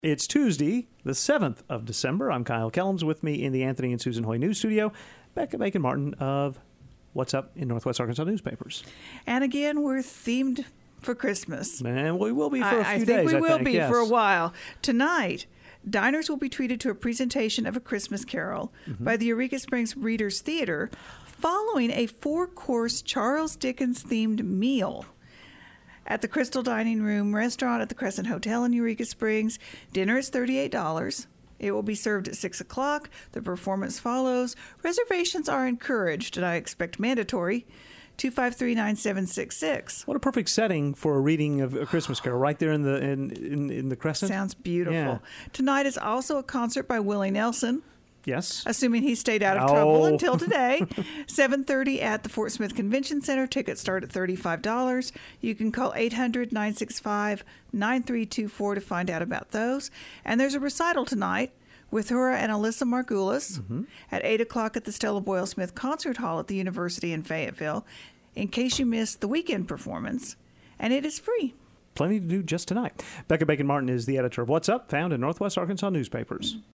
It's Tuesday, the 7th of December. I'm Kyle Kellums. With me in the Anthony and Susan Hoy News Studio, Becca Bacon-Martin of What's Up in Northwest Arkansas Newspapers. And again, we're themed for Christmas. And we will be for a few days, I think we will be yes. for a while. Tonight, diners will be treated to a presentation of A Christmas Carol by the Eureka Springs Readers Theater following a 4-course Charles Dickens-themed meal at the Crystal Dining Room restaurant at the Crescent Hotel in Eureka Springs. Dinner is $38. It will be served at 6 o'clock. The performance follows. Reservations are encouraged, and I expect mandatory. 253-9766. What a perfect setting for a reading of A Christmas Carol, right there in the Crescent. Sounds beautiful. Yeah. Tonight is also a concert by Willie Nelson. Yes. Assuming he stayed out of trouble until today. 7:30 at the Fort Smith Convention Center. Tickets start at $35. You can call 800-965-9324 to find out about those. And there's a recital tonight with her and Alyssa Margulis at 8 o'clock at the Stella Boyle Smith Concert Hall at the University in Fayetteville, in case you missed the weekend performance. And it is free. Plenty to do just tonight. Becca Bacon-Martin is the editor of What's Up, found in Northwest Arkansas Newspapers.